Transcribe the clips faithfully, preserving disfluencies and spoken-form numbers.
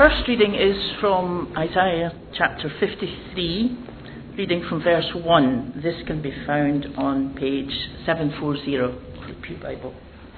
first reading is from Isaiah chapter fifty-three, reading from verse one. This can be found on page seven forty of the Pew Bible.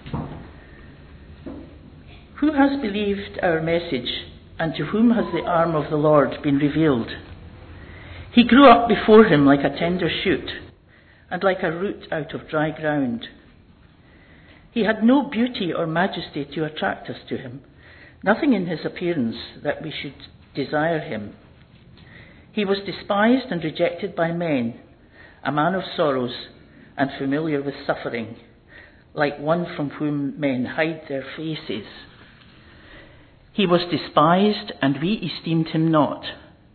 Who has believed our message, and to whom has the arm of the Lord been revealed? He grew up before him like a tender shoot, and like a root out of dry ground. He had no beauty or majesty to attract us to him, nothing in his appearance that we should desire him. He was despised and rejected by men, a man of sorrows and familiar with suffering, like one from whom men hide their faces. He was despised, and we esteemed him not.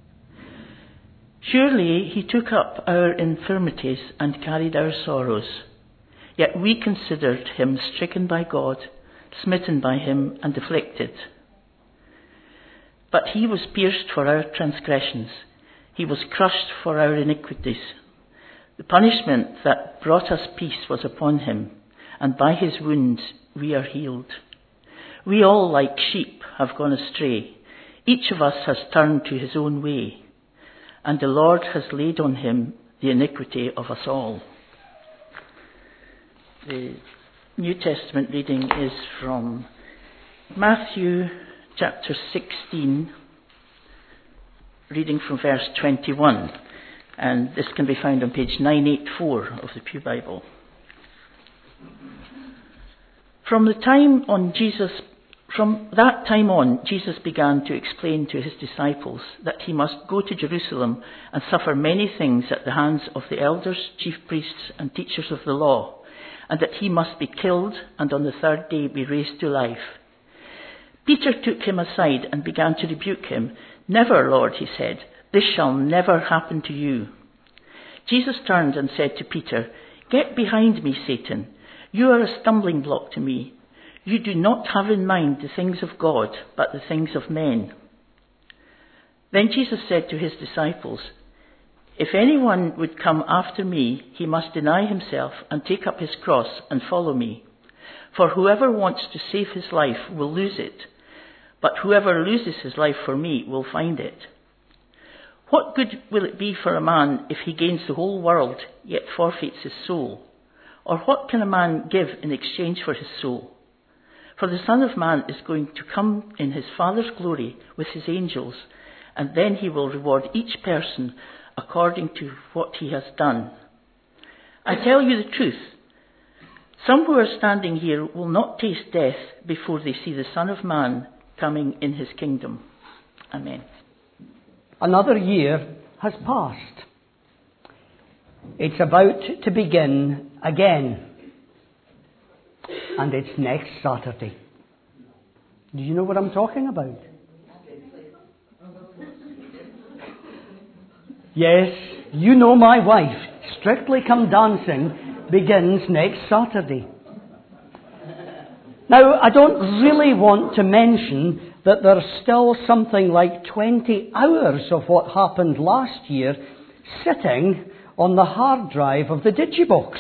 Surely he took up our infirmities and carried our sorrows. Yet we considered him stricken by God, smitten by him and afflicted. But he was pierced for our transgressions. He was crushed for our iniquities. The punishment that brought us peace was upon him, and by his wounds we are healed. We all, like sheep, have gone astray. Each of us has turned to his own way, and the Lord has laid on him the iniquity of us all. The New Testament reading is from Matthew chapter sixteen, reading from verse twenty-one, and this can be found on page nine eighty-four of the Pew Bible. From the time on Jesus, from that time on, Jesus began to explain to his disciples that he must go to Jerusalem and suffer many things at the hands of the elders, chief priests, and teachers of the law, and that he must be killed and on the third day be raised to life. Peter took him aside and began to rebuke him. "Never, Lord," he said, "this shall never happen to you." Jesus turned and said to Peter, "Get behind me, Satan. You are a stumbling block to me. You do not have in mind the things of God, but the things of men." Then Jesus said to his disciples, "If anyone would come after me, he must deny himself and take up his cross and follow me. For whoever wants to save his life will lose it, but whoever loses his life for me will find it. What good will it be for a man if he gains the whole world, yet forfeits his soul? Or what can a man give in exchange for his soul? For the Son of Man is going to come in his Father's glory with his angels, and then he will reward each person according to what he has done. I tell you the truth, some who are standing here will not taste death before they see the Son of Man coming in his kingdom." Amen. Another year has passed. It's about to begin again. And it's next Saturday. Do you know what I'm talking about? Yes, you know my wife. Strictly Come Dancing begins next Saturday. Now, I don't really want to mention that there's still something like twenty hours of what happened last year sitting on the hard drive of the Digibox.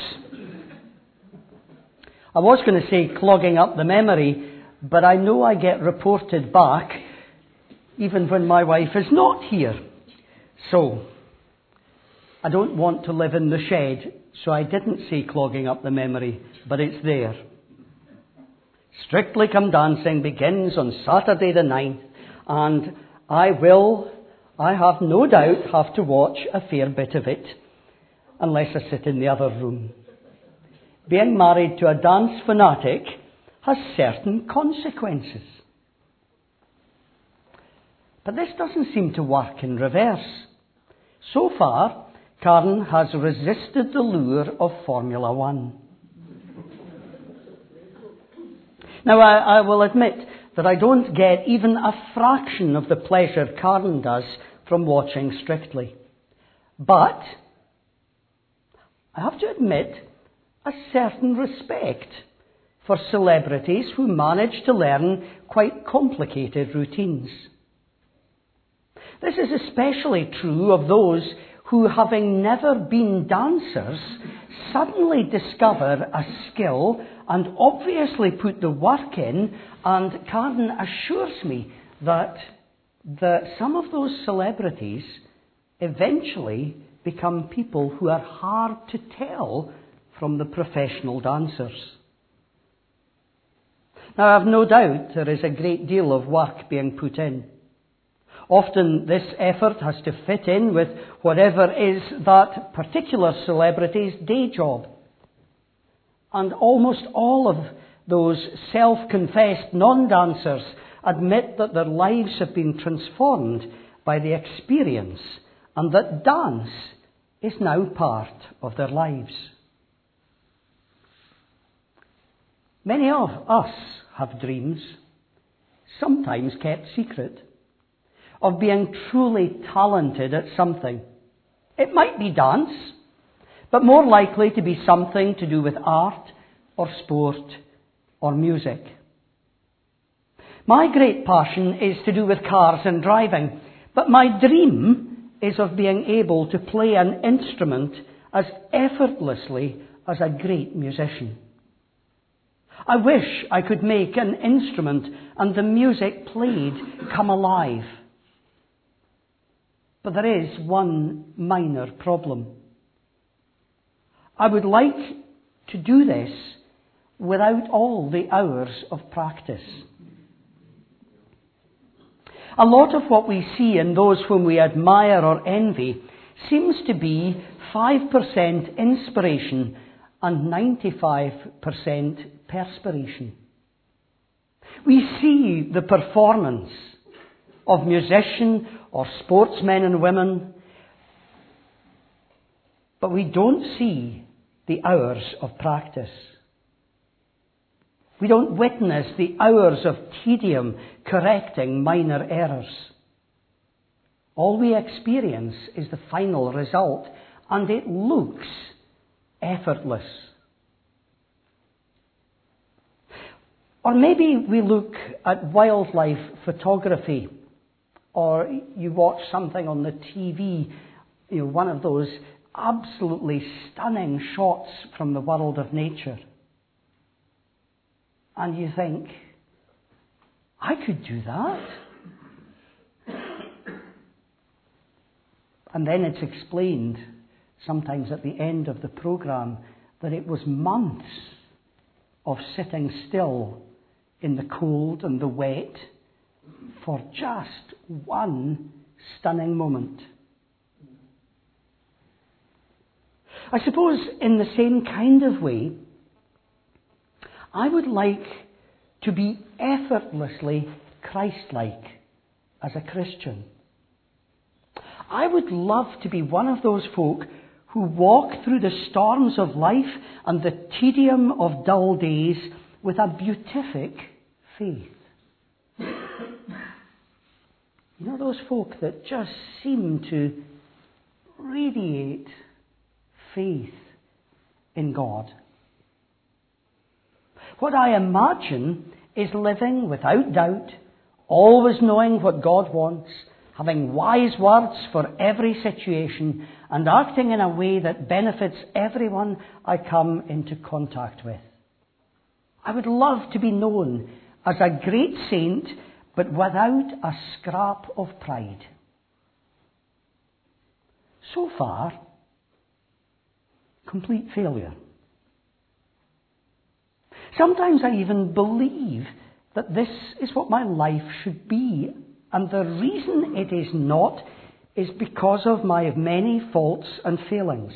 I was going to say clogging up the memory, but I know I get reported back even when my wife is not here. So, I don't want to live in the shed, so I didn't say clogging up the memory, but it's there. Strictly Come Dancing begins on Saturday the ninth, and I will, I have no doubt, have to watch a fair bit of it, unless I sit in the other room. Being married to a dance fanatic has certain consequences. But this doesn't seem to work in reverse. So far, Karen has resisted the lure of Formula One. Now, I, I will admit that I don't get even a fraction of the pleasure Karen does from watching Strictly. But I have to admit a certain respect for celebrities who manage to learn quite complicated routines. This is especially true of those who, having never been dancers, suddenly discover a skill and obviously put the work in, and Karen assures me that that some of those celebrities eventually become people who are hard to tell from the professional dancers. Now, I have no doubt there is a great deal of work being put in. Often this effort has to fit in with whatever is that particular celebrity's day job. And almost all of those self-confessed non-dancers admit that their lives have been transformed by the experience and that dance is now part of their lives. Many of us have dreams, sometimes kept secret, of being truly talented at something. It might be dance, but more likely to be something to do with art or sport or music. My great passion is to do with cars and driving, but my dream is of being able to play an instrument as effortlessly as a great musician. I wish I could make an instrument and the music played come alive. But there is one minor problem. I would like to do this without all the hours of practice. A lot of what we see in those whom we admire or envy seems to be five percent inspiration and ninety-five percent perspiration. We see the performance of musician or sportsmen and women, but we don't see the hours of practice. We don't witness the hours of tedium correcting minor errors. All we experience is the final result, and it looks effortless. Or maybe we look at wildlife photography, or you watch something on the T V, you know, one of those absolutely stunning shots from the world of nature. And you think, I could do that. And then it's explained, sometimes at the end of the program, that it was months of sitting still in the cold and the wet for just one stunning moment. I suppose in the same kind of way, I would like to be effortlessly Christ-like as a Christian. I would love to be one of those folk who walk through the storms of life and the tedium of dull days with a beatific faith. You know, those folk that just seem to radiate faith in God. What I imagine is living without doubt, always knowing what God wants, having wise words for every situation, and acting in a way that benefits everyone I come into contact with. I would love to be known as a great saint, but without a scrap of pride. So far, complete failure. Sometimes I even believe that this is what my life should be, and the reason it is not is because of my many faults and failings.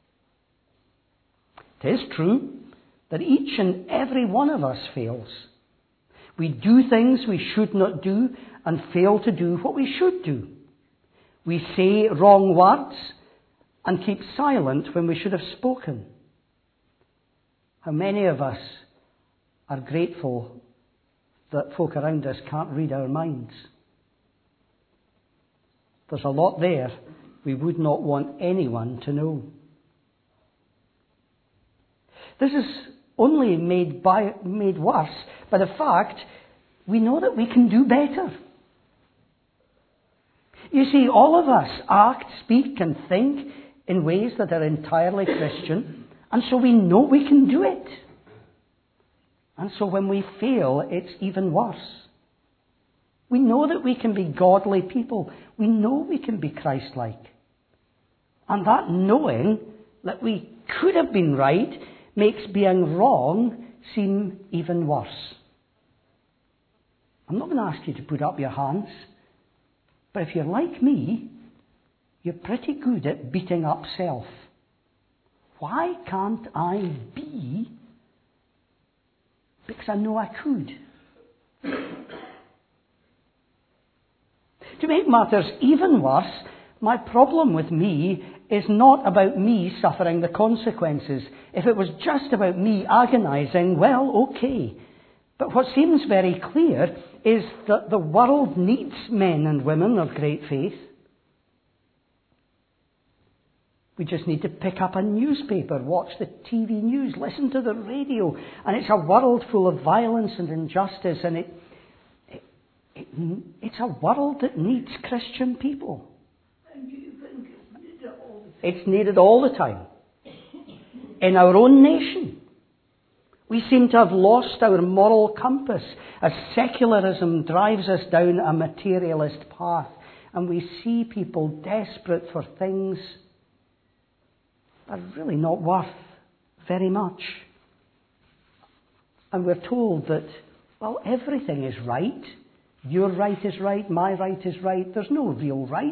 It is true that each and every one of us fails. We do things we should not do and fail to do what we should do. We say wrong words and keep silent when we should have spoken. How many of us are grateful that folk around us can't read our minds? There's a lot there we would not want anyone to know. This is only made, by, made worse by the fact we know that we can do better. You see, all of us act, speak and think in ways that are entirely Christian, and so we know we can do it. And so when we fail, it's even worse. We know that we can be godly people. We know we can be Christ-like. And that knowing that we could have been right makes being wrong seem even worse. I'm not going to ask you to put up your hands, but if you're like me, you're pretty good at beating up self. Why can't I be? Because I know I could. To make matters even worse, my problem with me is not about me suffering the consequences. If it was just about me agonizing, well, okay. But what seems very clear is that the world needs men and women of great faith. We just need to pick up a newspaper, watch the T V news, listen to the radio, and it's a world full of violence and injustice, and it, it, it it's a world that needs Christian people. It's needed all the time. In our own nation, we seem to have lost our moral compass as secularism drives us down a materialist path, and we see people desperate for things that are really not worth very much. And we're told that, well, everything is right. Your right is right, my right is right. There's no real right.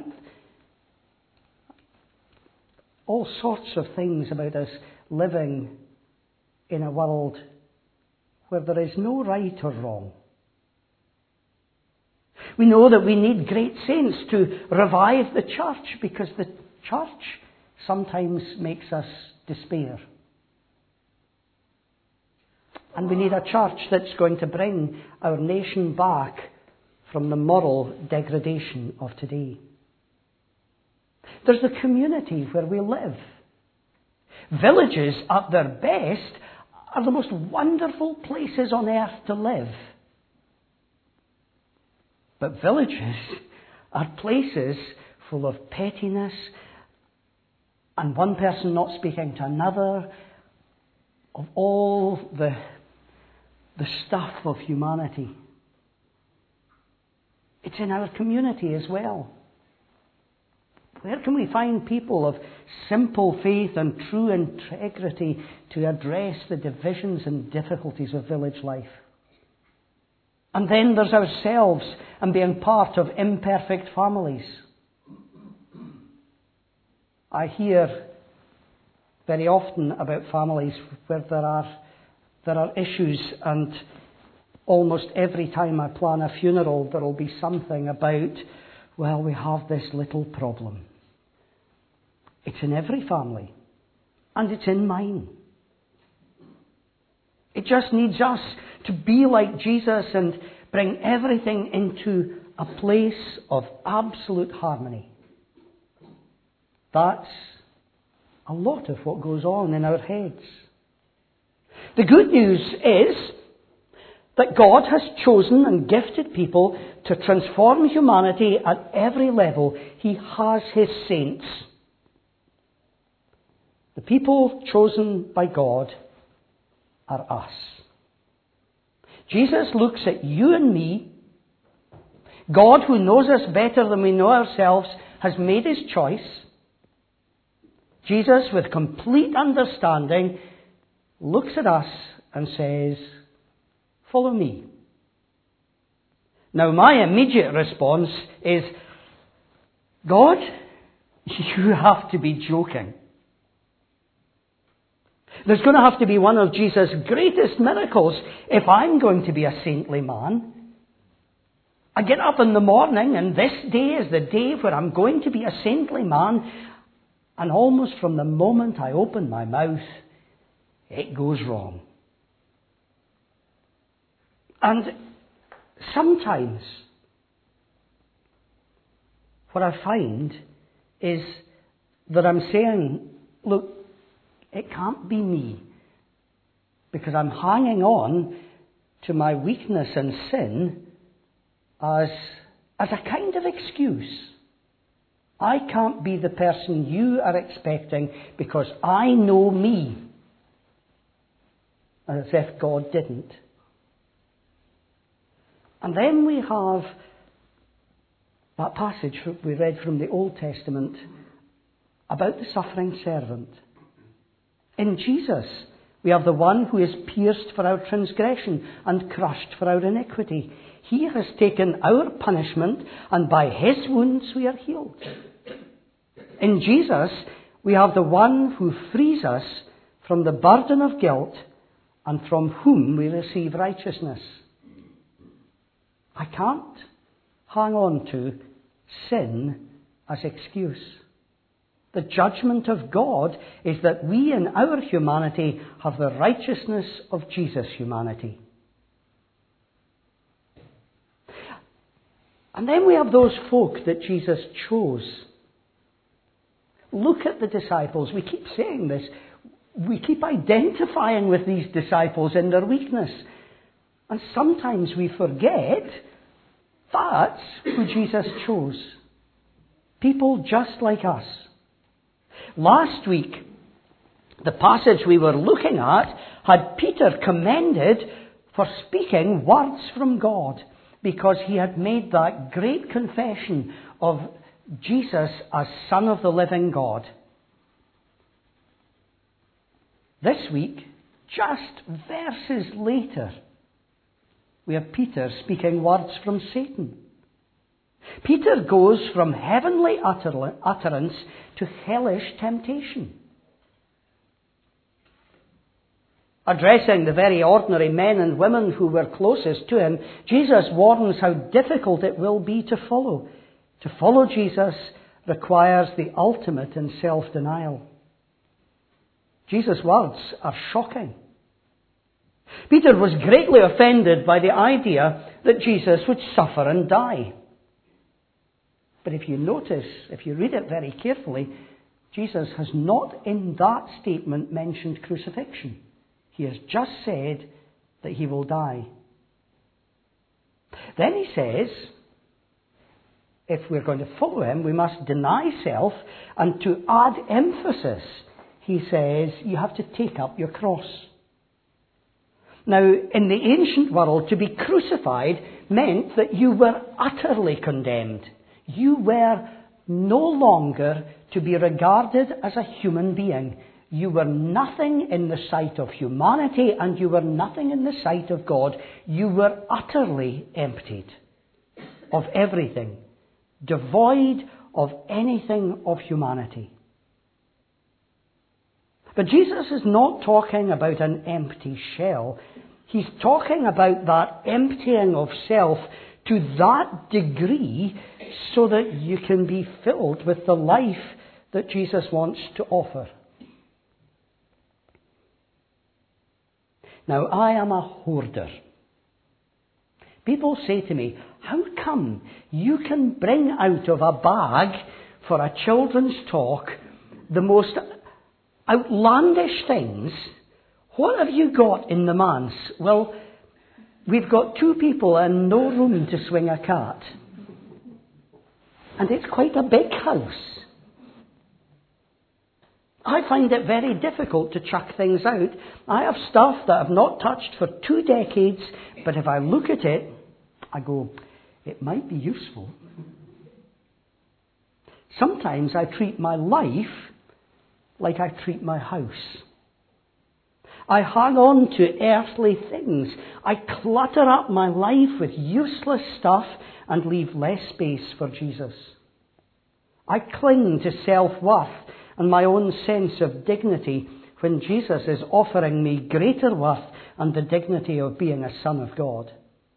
All sorts of things about us living in a world where there is no right or wrong. We know that we need great saints to revive the church, because the church sometimes makes us despair. And we need a church that's going to bring our nation back from the moral degradation of today. There's the community where we live. Villages, at their best, are the most wonderful places on earth to live. But villages are places full of pettiness and one person not speaking to another, of all the, the stuff of humanity. It's in our community as well. Where can we find people of simple faith and true integrity to address the divisions and difficulties of village life? And then there's ourselves and being part of imperfect families. I hear very often about families where there are there are issues, and almost every time I plan a funeral there will be something about, well, we have this little problem. It's in every family, and it's in mine. It just needs us to be like Jesus and bring everything into a place of absolute harmony. That's a lot of what goes on in our heads. The good news is that God has chosen and gifted people to transform humanity at every level. He has His saints. The people chosen by God are us. Jesus looks at you and me. God, who knows us better than we know ourselves, has made His choice. Jesus, with complete understanding, looks at us and says, "Follow me." Now, my immediate response is, God, you have to be joking. There's going to have to be one of Jesus' greatest miracles if I'm going to be a saintly man. I get up in the morning, and this day is the day where I'm going to be a saintly man, and almost from the moment I open my mouth, it goes wrong. And sometimes what I find is that I'm saying, look, it can't be me, because I'm hanging on to my weakness and sin as, as a kind of excuse. I can't be the person you are expecting because I know me. As if God didn't. And then we have That passage we read from the Old Testament about the suffering servant. In Jesus, we have the one who is pierced for our transgression and crushed for our iniquity. He has taken our punishment, and by his wounds we are healed. In Jesus, we have the one who frees us from the burden of guilt and from whom we receive righteousness. I can't hang on to sin as excuse. The judgment of God is that we in our humanity have the righteousness of Jesus' humanity. And then we have those folk that Jesus chose. Look at the disciples. We keep saying this. We keep identifying with these disciples in their weakness. And sometimes we forget that's who Jesus chose. People just like us. Last week, the passage we were looking at had Peter commended for speaking words from God because he had made that great confession of Jesus as Son of the living God. This week, just verses later, we have Peter speaking words from Satan. Peter goes from heavenly utterance to hellish temptation. Addressing the very ordinary men and women who were closest to him, Jesus warns how difficult it will be to follow. To follow Jesus requires the ultimate in self-denial. Jesus' words are shocking. Peter was greatly offended by the idea that Jesus would suffer and die. But if you notice, if you read it very carefully, Jesus has not in that statement mentioned crucifixion. He has just said that he will die. Then he says, if we're going to follow him, we must deny self, and to add emphasis, he says, you have to take up your cross. Now, in the ancient world, to be crucified meant that you were utterly condemned. You were no longer to be regarded as a human being. You were nothing in the sight of humanity, and you were nothing in the sight of God. You were utterly emptied of everything, devoid of anything of humanity. But Jesus is not talking about an empty shell. He's talking about that emptying of self to that degree so that you can be filled with the life that Jesus wants to offer. Now, I am a hoarder. People say to me, how come you can bring out of a bag for a children's talk the most outlandish things? What have you got in the manse? Well, we've got two people and no room to swing a cat. And it's quite a big house. I find it very difficult to chuck things out. I have stuff that I've not touched for two decades, but if I look at it, I go, it might be useful. Sometimes I treat my life like I treat my house. I hang on to earthly things. I clutter up my life with useless stuff and leave less space for Jesus. I cling to self-worth and my own sense of dignity when Jesus is offering me greater worth and the dignity of being a son of God.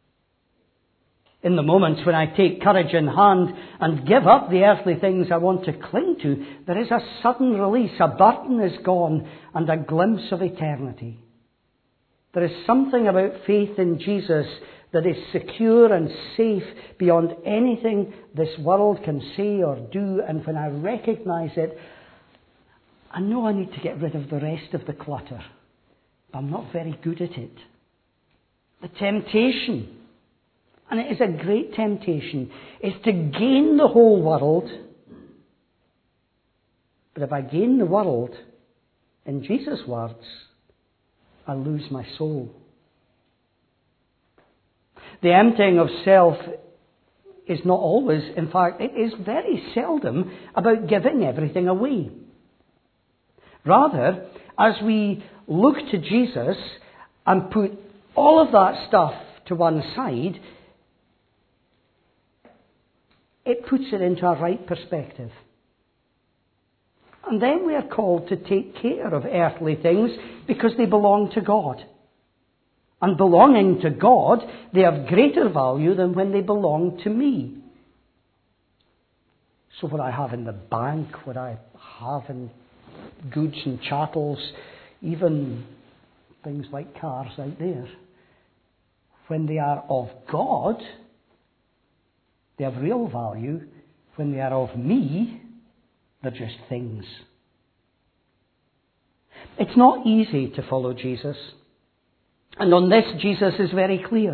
In the moments when I take courage in hand and give up the earthly things I want to cling to, there is a sudden release. A burden is gone and a glimpse of eternity. There is something about faith in Jesus that is secure and safe beyond anything this world can say or do. And when I recognize it, I know I need to get rid of the rest of the clutter. But I'm not very good at it. The temptation, and it is a great temptation, is to gain the whole world. But if I gain the world, in Jesus' words, I lose my soul. The emptying of self is not always, in fact, it is very seldom about giving everything away. Rather, as we look to Jesus and put all of that stuff to one side, it puts it into a right perspective. And then we are called to take care of earthly things because they belong to God. And belonging to God, they have greater value than when they belong to me. So what I have in the bank, what I have in goods and chattels, even things like cars out there, when they are of God, they have real value. When they are of me, they're just things. It's not easy to follow Jesus. And on this, Jesus is very clear.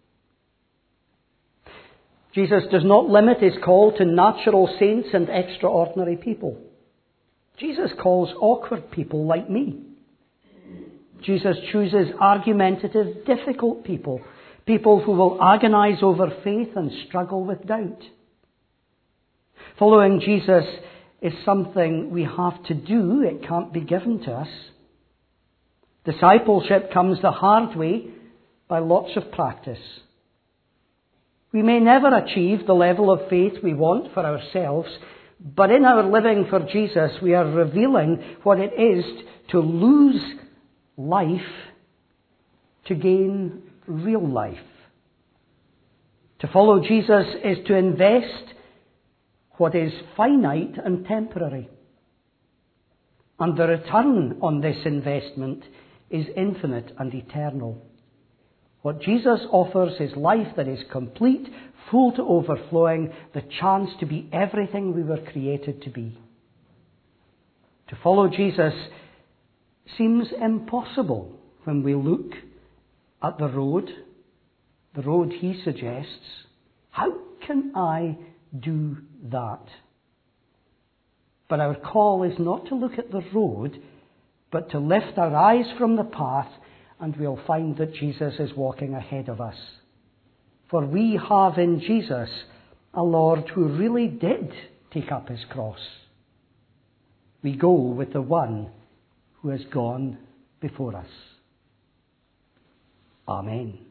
Jesus does not limit his call to natural saints and extraordinary people. Jesus calls awkward people like me. Jesus chooses argumentative, difficult people, people who will agonize over faith and struggle with doubt. Following Jesus is something we have to do. It can't be given to us. Discipleship comes the hard way by lots of practice. We may never achieve the level of faith we want for ourselves, but in our living for Jesus, we are revealing what it is to lose life to gain real life. To follow Jesus is to invest what is finite and temporary. And the return on this investment is infinite and eternal. What Jesus offers is life that is complete, full to overflowing, the chance to be everything we were created to be. To follow Jesus seems impossible when we look at the road, the road he suggests. How can I do that? But our call is not to look at the road, but to lift our eyes from the path, and we'll find that Jesus is walking ahead of us. For we have in Jesus a Lord who really did take up his cross. We go with the one who has gone before us. Amen.